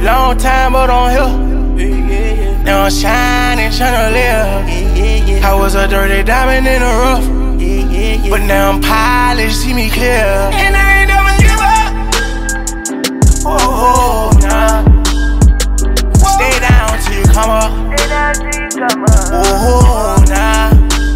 long time, but on here. Now I'm shining, tryna live. I was a dirty diamond in the rough, but now I'm polished, see me clear. And I ain't never give up. Oh, nah. Stay down till you come up. Oh, nah.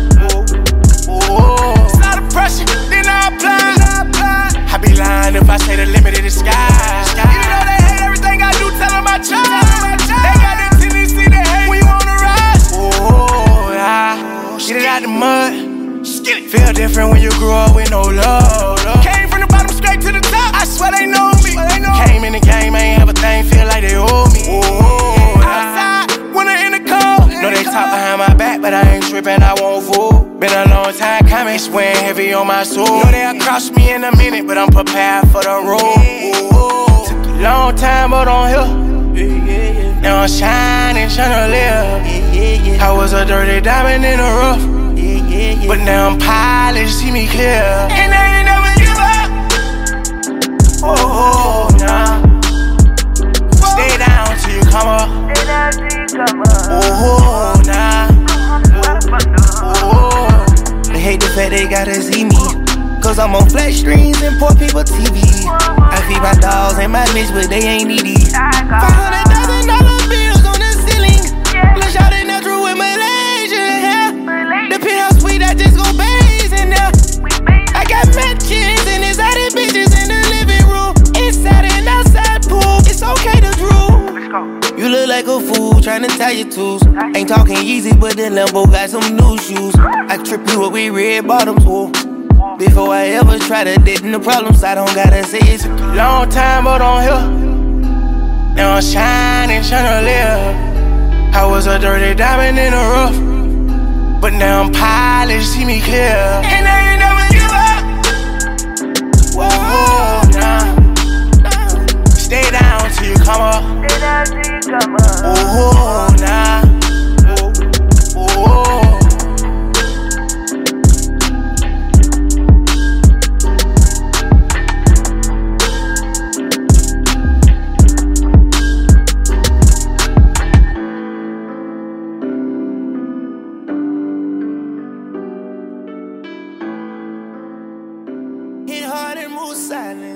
It's not a pressure, then I apply. I be lying if I say the limit of the sky. You know they hate everything I do, tell them I try. They got that tendency to hate when you wanna rise. Oh, yeah. Get it out the mud. Feel different when you grew up with no love. Came from the bottom straight to the top. I swear they know me. Came in the game, ain't have a thing, feel like they owe me. Outside, winter in the cold. Know they talk behind my back, but I ain't tripping, I won't fool. Been a long time coming, it's weighing heavy on my soul. Know they'll cross me in a minute, but I'm prepared for the road. Took a long time, but on here. Now I'm shining, tryna live. I was a dirty diamond in the rough, but now I'm polished, see me clear. And I ain't never give up. Oh, nah. Stay down till you come up. Oh, nah. Oh. They hate the fact they gotta see me, cause I'm on flat screens and poor people TV. I feed my dogs and my bitch, but they ain't needy. $500,000 bills on the ceiling. Flush out in natural with Malaysia hair. The penthouse suite, I just go base in there. I got matches and exotic bitches in the living room. Inside and outside pool, it's okay to drool. You look like a fool tryna tie your tools. Ain't talking easy, but the Lambo got some new shoes. I trip you up with red bottoms, whoa. Before I ever try to date in the problems, I don't gotta say it. Long time, but on here. Now I'm shining, tryna live. I was a dirty diamond in the rough, but now I'm polished, see me clear. And I ain't never give up. Whoa, nah. Stay down till you come up. Oh, nah. Oh. Hit hard and move silent.